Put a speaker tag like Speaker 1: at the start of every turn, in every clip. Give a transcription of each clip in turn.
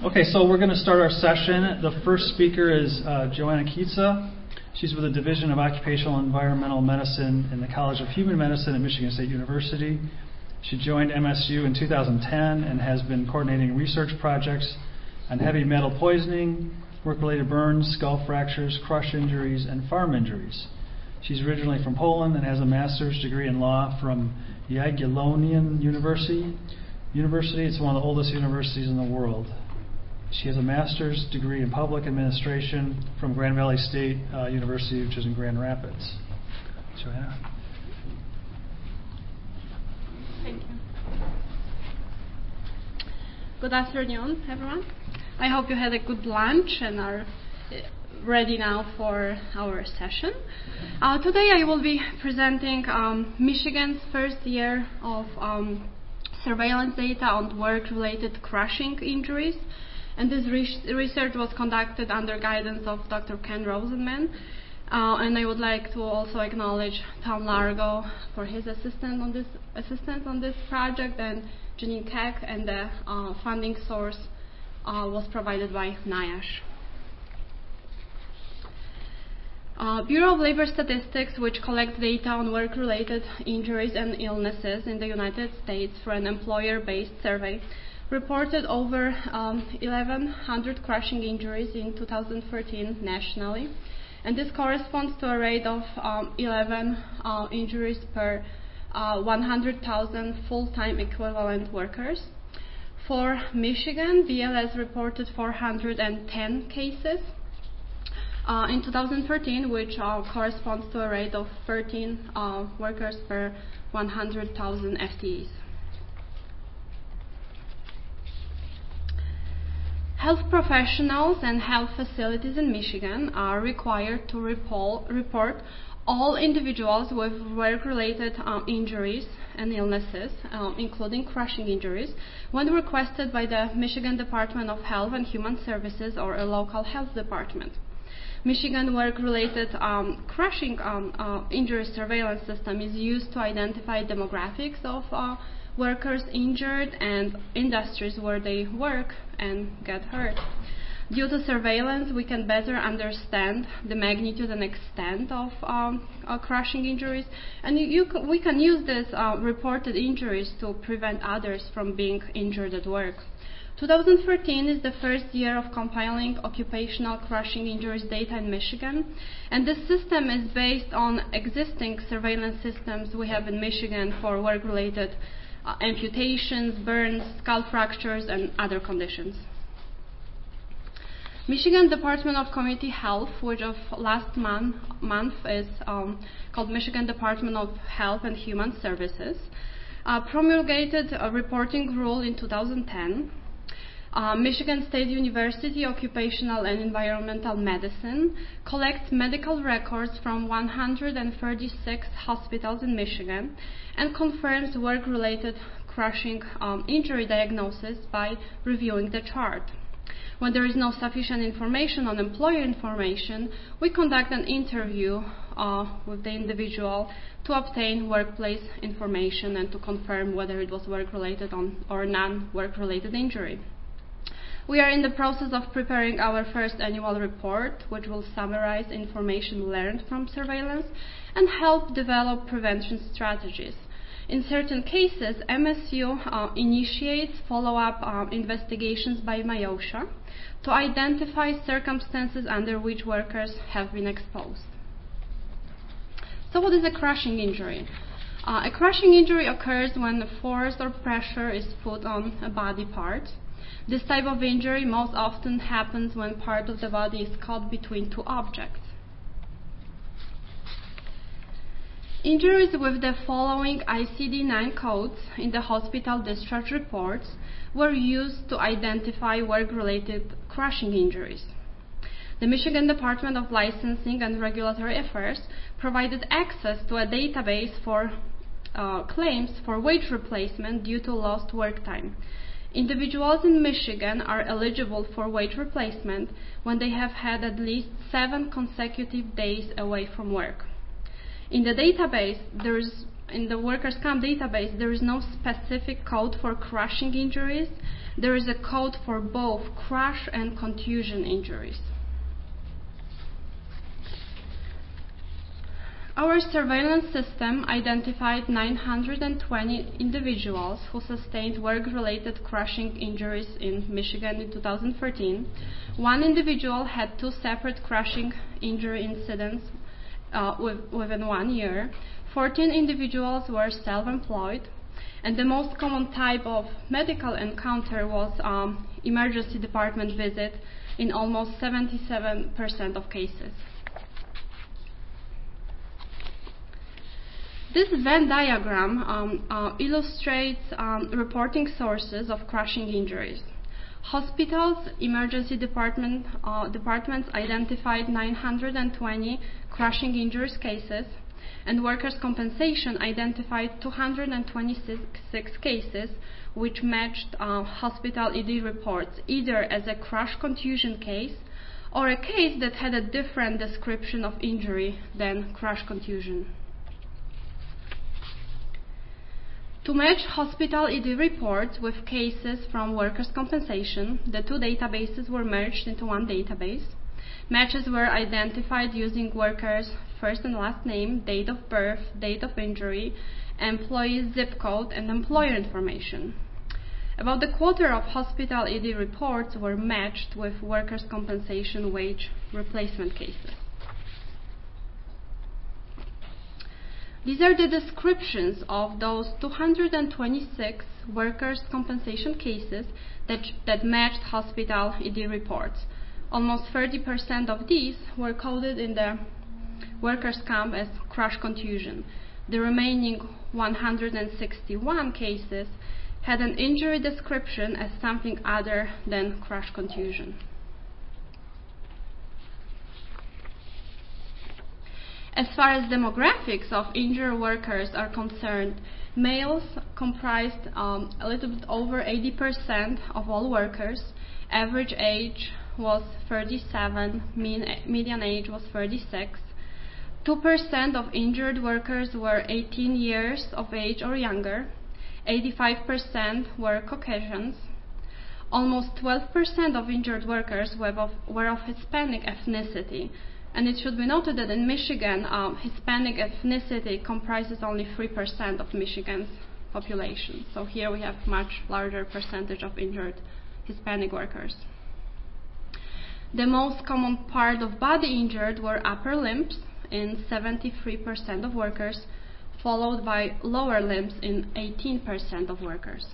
Speaker 1: Okay, so we're going to start our session. The first speaker is Joanna Kietza. She's with the Division of Occupational and Environmental Medicine in the College of Human Medicine at Michigan State University. She joined MSU in 2010 and has been coordinating research projects on heavy metal poisoning, work-related burns, skull fractures, crush injuries, and farm injuries. She's originally from Poland and has a master's degree in law from Jagiellonian University. It's one of the oldest universities in the world. She has a master's degree in public administration from Grand Valley State University, which is in Grand Rapids. Joanna.
Speaker 2: Thank you. Good afternoon, everyone. I hope you had a good lunch and are ready now for our session. Today I will be presenting Michigan's first year of surveillance data on work-related crushing injuries. And this research was conducted under guidance of Dr. Ken Rosenman. And I would like to also acknowledge Tom Largo for his assistance on this project, and Janine Keck, and the funding source was provided by NIOSH. Bureau of Labor Statistics, which collects data on work-related injuries and illnesses in the United States for an employer-based survey, reported over 1,100 crushing injuries in 2013 nationally, and this corresponds to a rate of 11 injuries per 100,000 full-time equivalent workers. For Michigan, BLS reported 410 cases in 2013, which corresponds to a rate of 13 workers per 100,000 FTEs. Health professionals and health facilities in Michigan are required to report all individuals with work-related injuries and illnesses, including crushing injuries, when requested by the Michigan Department of Health and Human Services or a local health department. Michigan work-related crushing injury surveillance system is used to identify demographics of workers injured and industries where they work and get hurt. Due to surveillance, we can better understand the magnitude and extent of crushing injuries, and we can use these reported injuries to prevent others from being injured at work. 2013 is the first year of compiling occupational crushing injuries data in Michigan, and this system is based on existing surveillance systems we have in Michigan for work-related amputations, burns, skull fractures, and other conditions. Michigan Department of Community Health, which of last month is called Michigan Department of Health and Human Services, promulgated a reporting rule in 2010. Michigan State University Occupational and Environmental Medicine collects medical records from 136 hospitals in Michigan and confirms work-related crushing injury diagnosis by reviewing the chart. When there is no sufficient information on employer information, we conduct an interview with the individual to obtain workplace information and to confirm whether it was work-related or non-work-related injury. We are in the process of preparing our first annual report, which will summarize information learned from surveillance and help develop prevention strategies. In certain cases, MSU initiates follow-up investigations by MIOSHA to identify circumstances under which workers have been exposed. So what is a crushing injury? A crushing injury occurs when force or pressure is put on a body part. This type of injury most often happens when part of the body is caught between two objects. Injuries with the following ICD-9 codes in the hospital discharge reports were used to identify work-related crushing injuries. The Michigan Department of Licensing and Regulatory Affairs provided access to a database for claims for wage replacement due to lost work time. Individuals in Michigan are eligible for wage replacement when they have had at least 7 consecutive days away from work. In the database, there is in the workers' comp database, there is no specific code for crushing injuries. There is a code for both crush and contusion injuries. Our surveillance system identified 920 individuals who sustained work-related crushing injuries in Michigan in 2013. One individual had 2 separate crushing injury incidents within 1 year. 14 individuals were self-employed, and the most common type of medical encounter was emergency department visit in almost 77% of cases. This Venn diagram illustrates reporting sources of crushing injuries. Hospitals, emergency departments identified 920 crushing injuries cases, and workers' compensation identified 226 cases which matched hospital ED reports, either as a crush contusion case or a case that had a different description of injury than crush contusion. To match hospital ED reports with cases from workers' compensation, the 2 databases were merged into one database. Matches were identified using workers' first and last name, date of birth, date of injury, employee's zip code, and employer information. About a quarter of hospital ED reports were matched with workers' compensation wage replacement cases. These are the descriptions of those 226 workers' compensation cases that matched hospital ED reports. Almost 30% of these were coded in the workers' comp as crush contusion. The remaining 161 cases had an injury description as something other than crush contusion. As far as demographics of injured workers are concerned, males comprised a little bit over 80% of all workers. Average age was 37, median age was 36. 2% of injured workers were 18 years of age or younger. 85% were Caucasians. Almost 12% of injured workers were of Hispanic ethnicity. And it should be noted that in Michigan, Hispanic ethnicity comprises only 3% of Michigan's population. So here we have much larger percentage of injured Hispanic workers. The most common part of body injured were upper limbs in 73% of workers, followed by lower limbs in 18% of workers.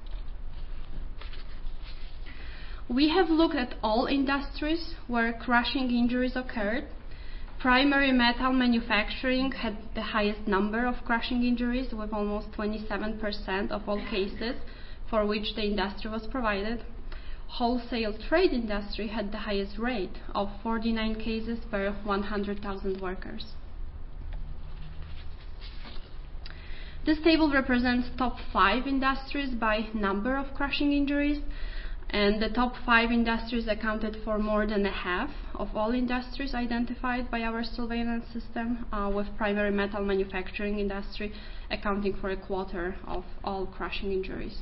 Speaker 2: We have looked at all industries where crushing injuries occurred. Primary metal manufacturing had the highest number of crushing injuries, with almost 27% of all cases for which the industry was provided. Wholesale trade industry had the highest rate of 49 cases per 100,000 workers. This table represents top 5 industries by number of crushing injuries. And the top 5 industries accounted for more than a half of all industries identified by our surveillance system, with primary metal manufacturing industry accounting for a quarter of all crushing injuries.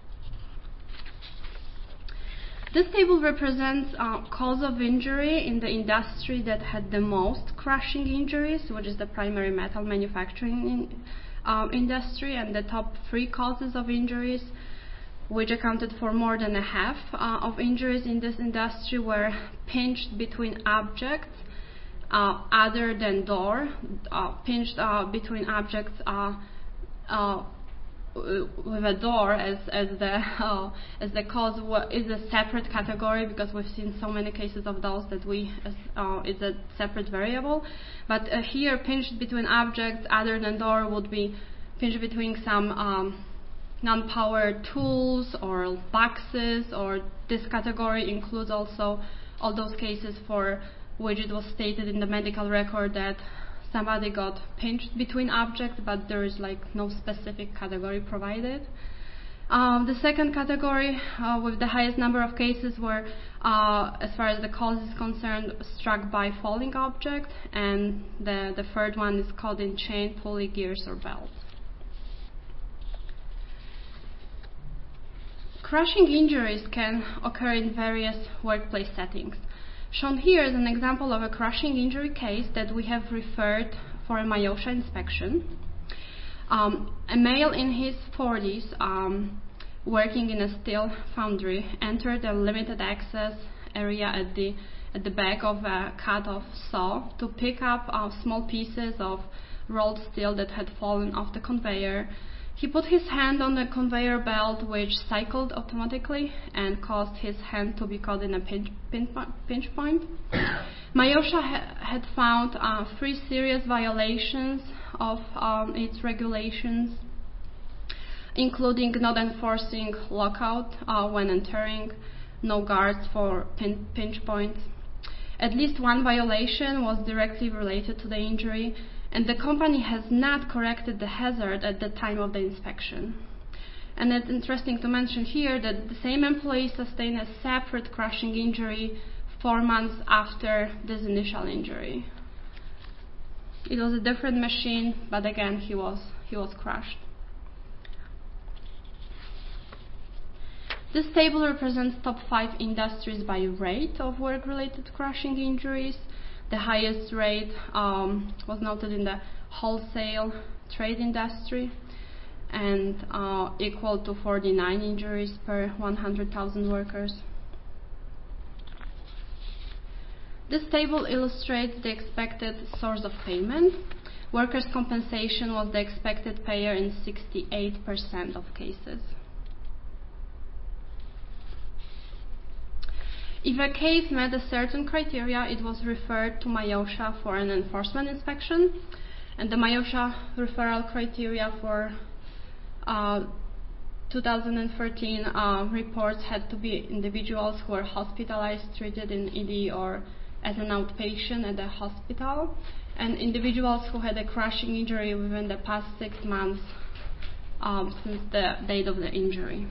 Speaker 2: This table represents cause of injury in the industry that had the most crushing injuries, which is the primary metal manufacturing industry, and the top 3 causes of injuries, which accounted for more than a half of injuries in this industry, were pinched between objects other than door, pinched between objects with a door as the cause is a separate category, because we've seen so many cases of those that it's a separate variable. But here, pinched between objects other than door would be pinched between some non-powered tools or boxes, or this category includes also all those cases for which it was stated in the medical record that somebody got pinched between objects, but there is no specific category provided. The second category with the highest number of cases were, as far as the cause is concerned, struck by falling object, and the third one is caught in chain, pulley, gears, or belts. Crushing injuries can occur in various workplace settings. Shown here is an example of a crushing injury case that we have referred for a MIOSHA inspection. A male in his 40s working in a steel foundry entered a limited access area at the back of a cut-off saw to pick up small pieces of rolled steel that had fallen off the conveyor. He put his hand on the conveyor belt, which cycled automatically and caused his hand to be caught in a pinch point. MIOSHA had found 3 serious violations of its regulations, including not enforcing lockout when entering, no guards for pinch points. At least 1 violation was directly related to the injury, and the company has not corrected the hazard at the time of the inspection. And it's interesting to mention here that the same employee sustained a separate crushing injury 4 months after this initial injury. It was a different machine, but again, he was crushed. This table represents top 5 industries by rate of work-related crushing injuries. The highest rate was noted in the wholesale trade industry and equal to 49 injuries per 100,000 workers. This table illustrates the expected source of payment. Workers' compensation was the expected payer in 68% of cases. If a case met a certain criteria, it was referred to MIOSHA for an enforcement inspection, and the MIOSHA referral criteria for 2013 reports had to be individuals who were hospitalized, treated in ED or as an outpatient at a hospital, and individuals who had a crushing injury within the past 6 months since the date of the injury.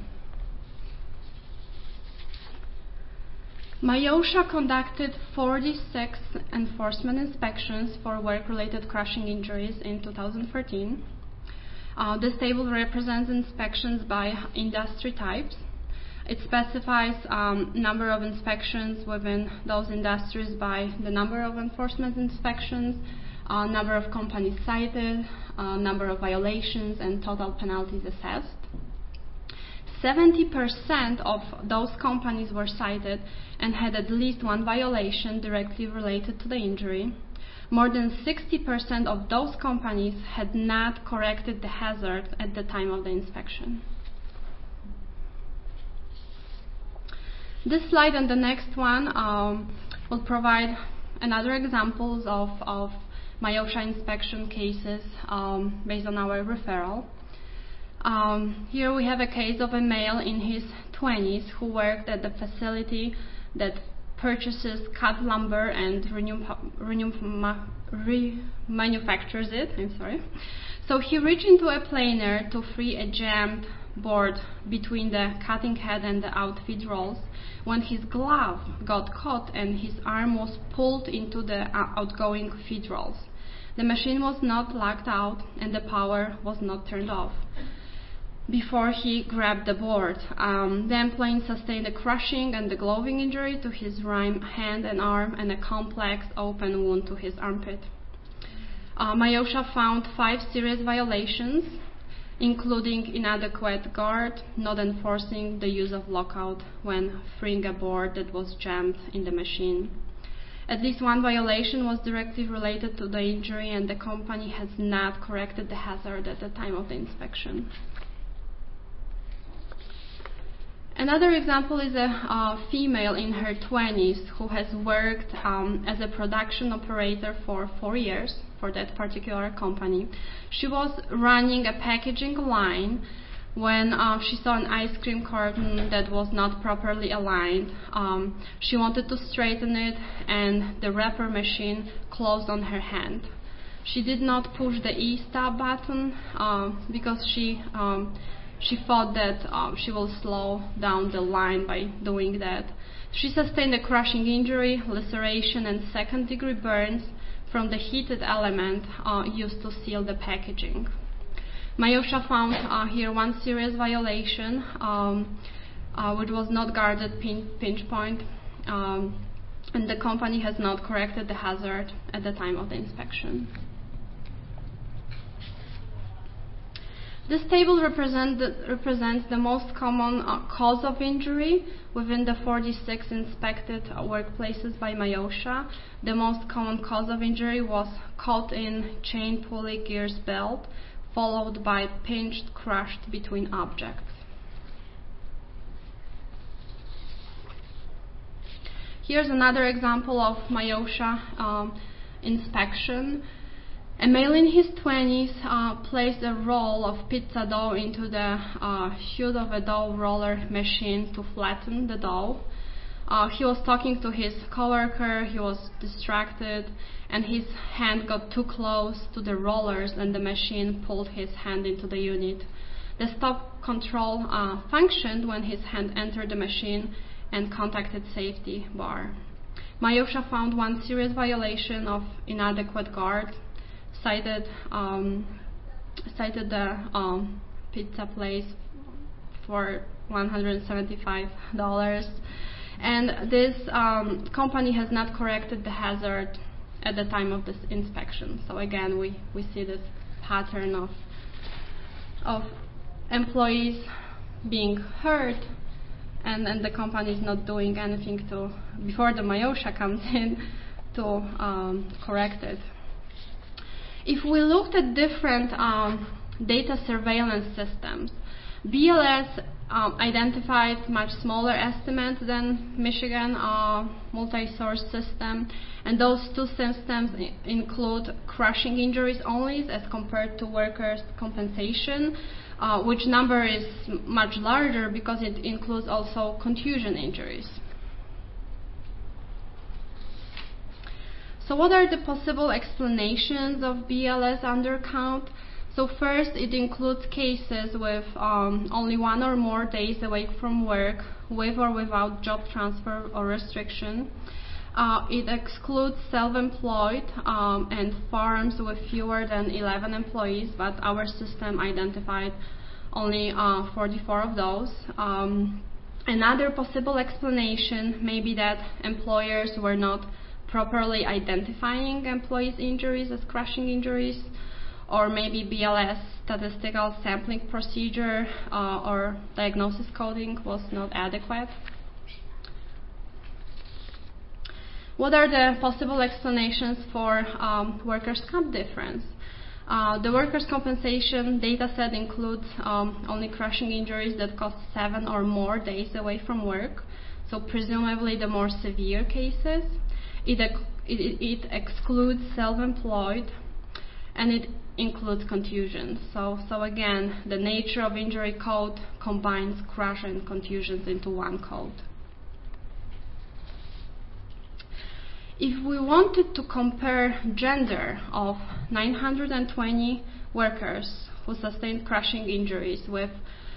Speaker 2: MIOSHA conducted 46 enforcement inspections for work-related crushing injuries in 2013. This table represents inspections by industry types. It specifies number of inspections within those industries by the number of enforcement inspections, number of companies cited, number of violations, and total penalties assessed. 70% of those companies were cited and had at least 1 violation directly related to the injury. More than 60% of those companies had not corrected the hazard at the time of the inspection. This slide and the next one will provide another examples of MIOSHA inspection cases based on our referral. Here we have a case of a male in his 20s who worked at the facility that purchases cut lumber and remanufactures it. So he reached into a planer to free a jammed board between the cutting head and the outfeed rolls when his glove got caught and his arm was pulled into the outgoing feed rolls. The machine was not locked out and the power was not turned off before he grabbed the board. The employee sustained a crushing and degloving injury to his right hand and arm and a complex open wound to his armpit. MIOSHA found 5 serious violations, including inadequate guard, not enforcing the use of lockout when freeing a board that was jammed in the machine. At least 1 violation was directly related to the injury, and the company has not corrected the hazard at the time of the inspection. Another example is a female in her 20s who has worked as a production operator for 4 years for that particular company. She was running a packaging line when she saw an ice cream carton that was not properly aligned. She wanted to straighten it, and the wrapper machine closed on her hand. She did not push the E-stop button because she thought that she will slow down the line by doing that. She sustained a crushing injury, laceration, and second-degree burns from the heated element used to seal the packaging. MIOSHA found here 1 serious violation which was not guarded pinch point, and the company has not corrected the hazard at the time of the inspection. This table represents the most common cause of injury within the 46 inspected workplaces by MIOSHA. The most common cause of injury was caught in chain pulley gears belt, followed by pinched, crushed between objects. Here's another example of MIOSHA inspection. A male in his 20s placed a roll of pizza dough into the hood of a dough roller machine to flatten the dough. He was talking to his coworker, he was distracted, and his hand got too close to the rollers and the machine pulled his hand into the unit. The stop control functioned when his hand entered the machine and contacted safety bar. MIOSHA found one serious violation of inadequate guard, cited the pizza place for $175, and this company has not corrected the hazard at the time of this inspection. So again, we see this pattern of employees being hurt, and the company is not doing anything to, before the MIOSHA comes in, to correct it. If we looked at different data surveillance systems, BLS identified much smaller estimates than Michigan multi-source system, and those two systems include crushing injuries only as compared to workers' compensation, which number is much larger because it includes also contusion injuries. So what are the possible explanations of BLS undercount? So first, it includes cases with only 1 or more days away from work, with or without job transfer or restriction. It excludes self-employed and farms with fewer than 11 employees, but our system identified only 44 of those. Another possible explanation may be that employers were not properly identifying employees' injuries as crushing injuries, or maybe BLS statistical sampling procedure or diagnosis coding was not adequate. What are the possible explanations for workers' comp difference? The workers' compensation data set includes only crushing injuries that cost 7 or more days away from work, so presumably the more severe cases. It excludes self-employed, and it includes contusions. So again, the nature of injury code combines crush and contusions into one code. If we wanted to compare gender of 920 workers who sustained crushing injuries with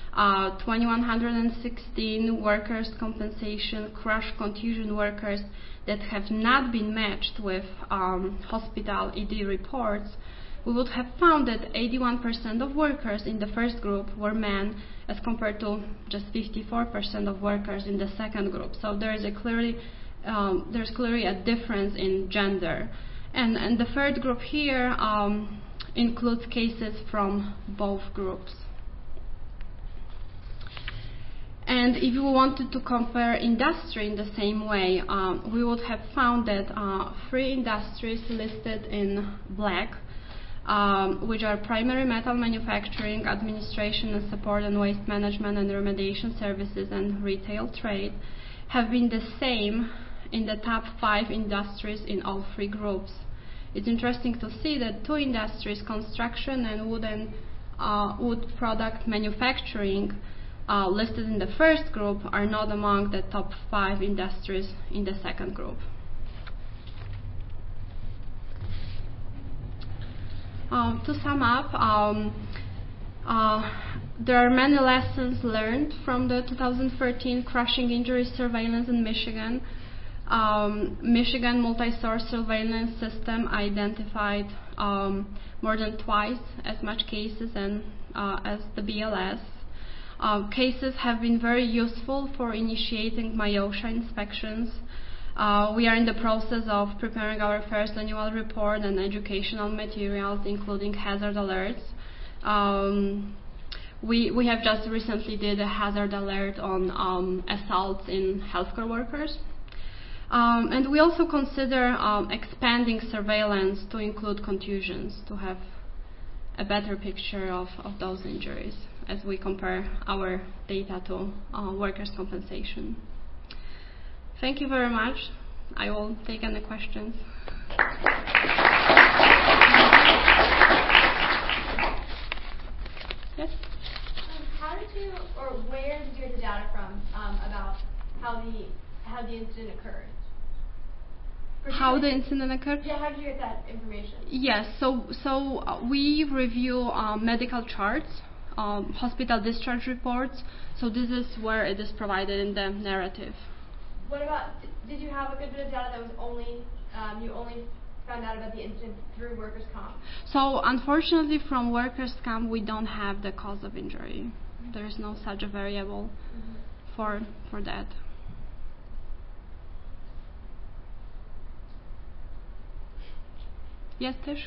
Speaker 2: 2,116 workers' compensation crush contusion workers that have not been matched with hospital ED reports, we would have found that 81% of workers in the first group were men, as compared to just 54% of workers in the second group. So there's clearly a difference in gender. And the third group here includes cases from both groups. And if we wanted to compare industry in the same way, we would have found that 3 industries listed in black, which are primary metal manufacturing, administration and support and waste management and remediation services, and retail trade, have been the same in the top 5 industries in all 3 groups. It's interesting to see that 2 industries, construction and wood product manufacturing, listed in the first group, are not among the top 5 industries in the second group. To sum up, there are many lessons learned from the 2013 crushing injury surveillance in Michigan. Michigan multi-source surveillance system identified more than twice as much cases as the BLS. Cases have been very useful for initiating MIOSHA inspections. We are in the process of preparing our first annual report and educational materials, including hazard alerts. We have just recently did a hazard alert on assaults in healthcare workers. And we also consider expanding surveillance to include contusions, to have a better picture of those injuries as we compare our data to workers' compensation. Thank you very much. I will take any questions. Yes?
Speaker 3: How did you, or where did you get the data from about how the incident occurred?
Speaker 2: How the incident occurred?
Speaker 3: Yeah, how did you get that information?
Speaker 2: Yes, so we review medical charts, hospital discharge reports, so this is where it is provided in the narrative.
Speaker 3: What about, did you have a good bit of data that was only, you only found out about the incident through workers' comp?
Speaker 2: So unfortunately from workers' comp we don't have the cause of injury. There is no such a variable for that. Yes, Tish?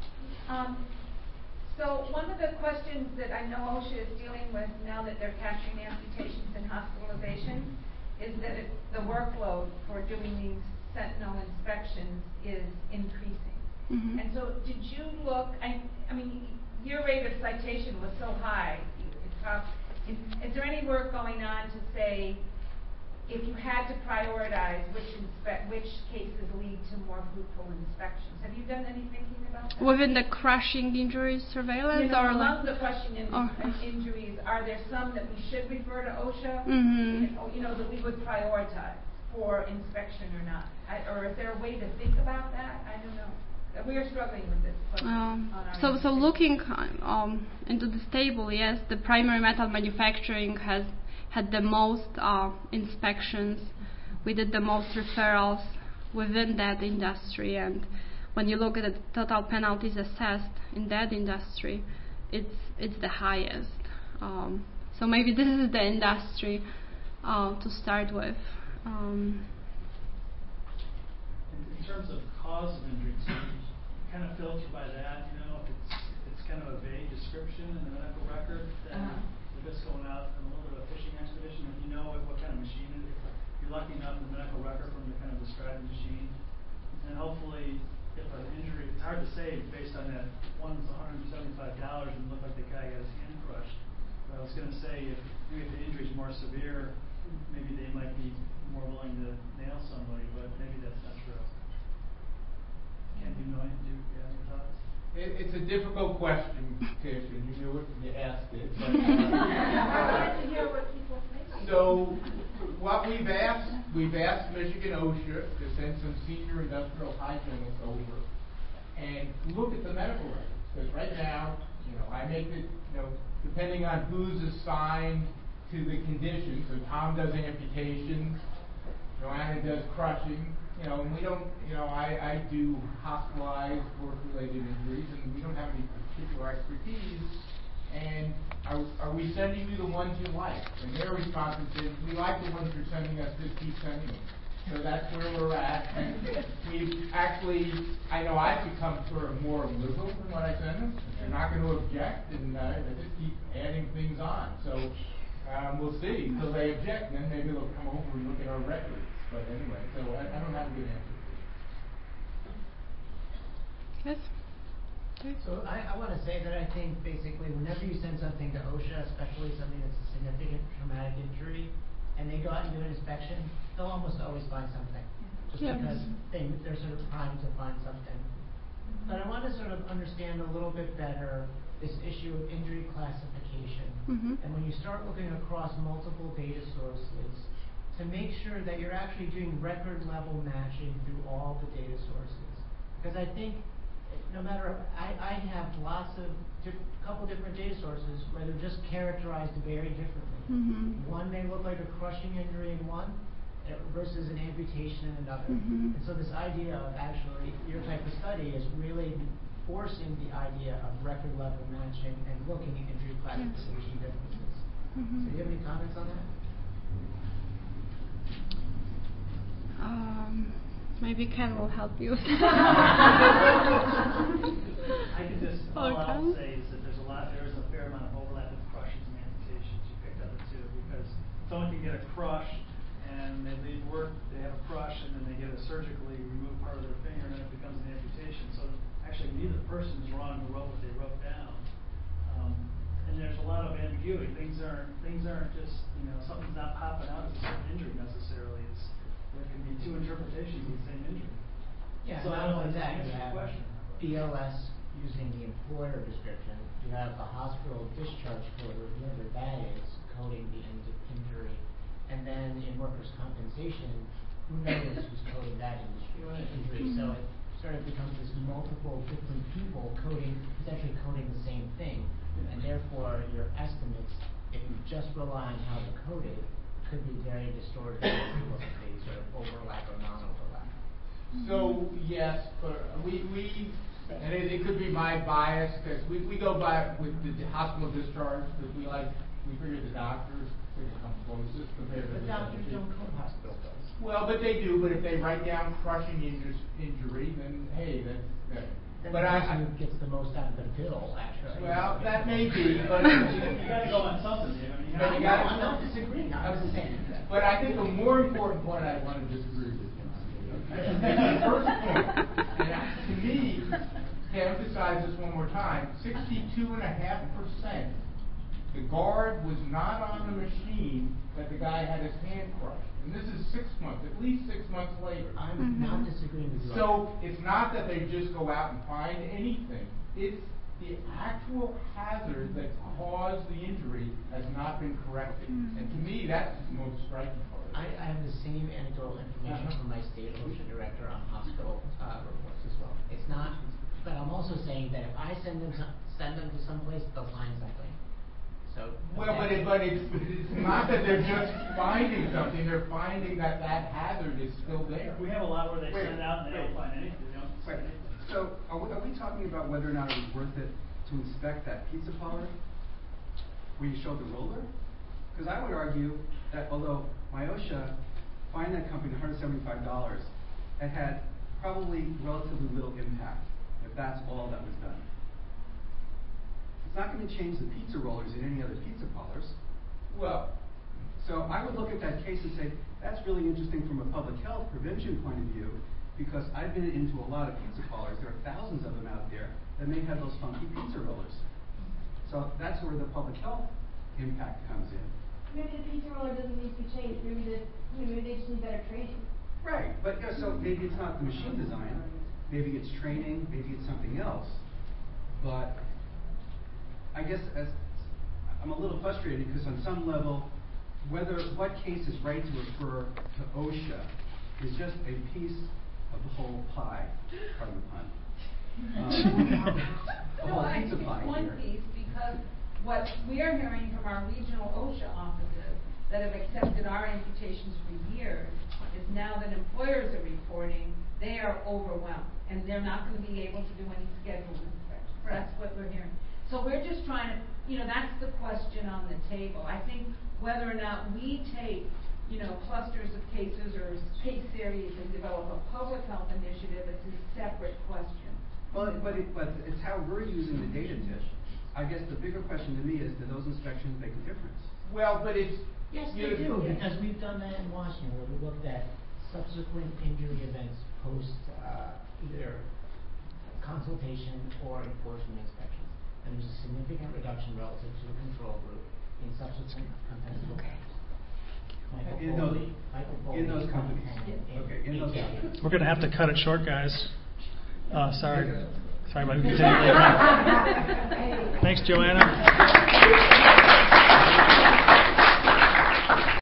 Speaker 4: So one of the questions that I know OSHA is dealing with now that they're capturing amputations and hospitalizations is that the workload for doing these sentinel inspections is increasing.
Speaker 2: Mm-hmm.
Speaker 4: And so did you look, I mean, your rate of citation was so high. Is there any work going on to say, if you had to prioritize which cases lead to more fruitful inspections? Have you done any thinking about that?
Speaker 2: Within the crushing injury surveillance?
Speaker 4: You know,
Speaker 2: or
Speaker 4: among the crushing injuries, are there some that we should refer to OSHA?
Speaker 2: Mm-hmm.
Speaker 4: You know, that we would prioritize for inspection or not? Or is there a way to think about that? I don't know. We are struggling with this question.
Speaker 2: So looking into this table, yes, the primary metal manufacturing has had the most inspections. We did the most referrals within that industry, and when you look at the total penalties assessed in that industry, it's the highest. So maybe this is the industry to start with.
Speaker 1: In terms of cause of injury, so you kind of filter by that. You know, if it's kind of a vague description in the medical record, then we're just going out on a little bit of a fishing expedition. If you know what kind of machine it is, you're lucky enough in the medical record from to kind of describe the machine. And hopefully, if an injury, it's hard to say based on that one's $175 and look like the guy got his hand crushed. But I was going to say, if maybe the injury is more severe, maybe they might be more willing to nail somebody, but maybe that's not true. Ken, do you have any thoughts?
Speaker 5: It's a difficult question, Tish, and you knew it when you asked it. But,
Speaker 4: I'd like to hear what people think.
Speaker 5: So, what we've asked Michigan OSHA to send some senior industrial hygienists over and look at the medical records. Because right now, you know, I make it, you know, depending on who's assigned to the condition. So Tom does amputations, Joanna does crushing. You know, and we don't, you know, I do hospitalized work-related injuries, and we don't have any particular expertise. And are we sending you the ones you like? And their response is, we like the ones you're sending us, just keep sending them. So that's where we're at. And we actually, I know I've become sort of more liberal in what I send them. They're not going to object, and I just keep adding things on. So we'll see until they object, and then maybe they'll come over and look at our records. But anyway, so I don't have a good answer.
Speaker 2: Yes?
Speaker 6: So I want to say that I think basically whenever you send something to OSHA, especially something that's a significant traumatic injury, and they go out and do an inspection, they'll almost always find something, just because they're sort of primed to find something. But I want to sort of understand a little bit better this issue of injury classification. And when you start looking across multiple data sources, to make sure that you're actually doing record level matching through all the data sources. Because I think no matter, I have lots of, couple different data sources where they're just characterized very differently. One may look like a crushing injury in one versus an amputation in another. And so this idea of actually, your type of study is really forcing the idea of record level matching and looking at injury classification differences. So do you have any comments on that?
Speaker 2: Maybe Ken will help you.
Speaker 1: I can just, all I'll say is that there's a fair amount of overlap with crushes and amputations. You picked up it too, because someone can get a crush and they leave work, they have a crush, and then they get a surgically removed part of their finger, and then it becomes an amputation. So actually, neither person is wrong who wrote what they wrote down. And there's a lot of ambiguity. Things aren't just, something's not popping out as a certain injury necessarily. There can be two interpretations of the same injury.
Speaker 6: Yeah,
Speaker 1: so
Speaker 6: not only that, you
Speaker 1: answer
Speaker 6: have
Speaker 1: your question.
Speaker 6: BLS using the employer description. You have the hospital discharge code, or whatever that is, coding the injury. And then in workers' compensation, who knows who's coding that injury? So it sort of becomes this multiple different people potentially coding the same thing. And therefore, your estimates, if you just rely on how they're coded, could be very distorted if they sort of overlap or non-overlap.
Speaker 5: So yes, but and it could be my bias, because we go by with the hospital discharge, because we figure the doctors come closest compared to
Speaker 6: The doctors don't code hospital bills.
Speaker 5: Well, but they do. But if they write down crushing injury, then hey, that's good.
Speaker 6: Then
Speaker 5: But
Speaker 6: the person who gets the most out of the bill, actually.
Speaker 5: Well, that may be, but
Speaker 1: you got to go on something, Dave.
Speaker 5: But you gotta-
Speaker 6: I'm not disagreeing. I'm just saying.
Speaker 5: But I think the more important point I want to disagree with you on. The first point, and to me, to emphasize this one more time, 62.5%, the guard was not on the machine that the guy had his hand crushed. And this is 6 months, at least 6 months later.
Speaker 6: I'm not disagreeing with you.
Speaker 5: So it's not that they just go out and find anything. It's the actual hazard that caused the injury has not been corrected. And to me, that's the most striking part.
Speaker 6: I have the same anecdotal information from my state OSHA director on hospital reports as well. It's not, but I'm also saying that if I send them to someplace, they'll find something. So.
Speaker 5: Well, but it's not that they're just finding something; they're finding that hazard is still there.
Speaker 1: We have a lot where they send it out and they don't find anything. They don't
Speaker 7: Wait,
Speaker 1: find anything.
Speaker 7: so are we talking about whether or not it was worth it to inspect that pizza parlor where you showed the roller? Because I would argue that although my OSHA fined that company $175, it had probably relatively little impact if that's all that was done. It's not going to change the pizza rollers in any other pizza parlors.
Speaker 5: Well,
Speaker 7: so I would look at that case and say, that's really interesting from a public health prevention point of view, because I've been into a lot of pizza parlors. There are thousands of them out there that may have those funky pizza rollers. So that's where the public health impact comes in.
Speaker 3: Maybe the pizza roller doesn't need to be changed. Maybe they just need better training.
Speaker 7: Right, but so maybe it's not the machine design, maybe it's training, maybe it's something else. But I guess I'm a little frustrated because on some level, what case is right to refer to OSHA is just a piece of the whole pie, pardon the pun. The
Speaker 4: No,
Speaker 7: whole
Speaker 4: I
Speaker 7: pizza
Speaker 4: think
Speaker 7: pie
Speaker 4: it's one
Speaker 7: here.
Speaker 4: piece, because what we are hearing from our regional OSHA offices that have accepted our amputations for years is now that employers are reporting, they are overwhelmed, and they're not going to be able to do any scheduled inspections.
Speaker 6: Right.
Speaker 4: That's what we're hearing. So we're just trying to, that's the question on the table. I think whether or not we take, clusters of cases or case series and develop a public health initiative, it's a separate question.
Speaker 7: Well, but it's how we're using the data dish. I guess the bigger question to me is, do those inspections make a difference?
Speaker 5: well, but it's
Speaker 6: Yes, they do, because we've done that in Washington, where we looked at subsequent injury events post either consultation or enforcement inspections. And there's a significant reduction relative to the control group in subsequent compensable claims.
Speaker 7: In those companies. Okay, in those
Speaker 6: detail.
Speaker 7: companies.
Speaker 1: We're going to have to cut it short, guys. Sorry, but we can continue later on. Thanks, Joanna.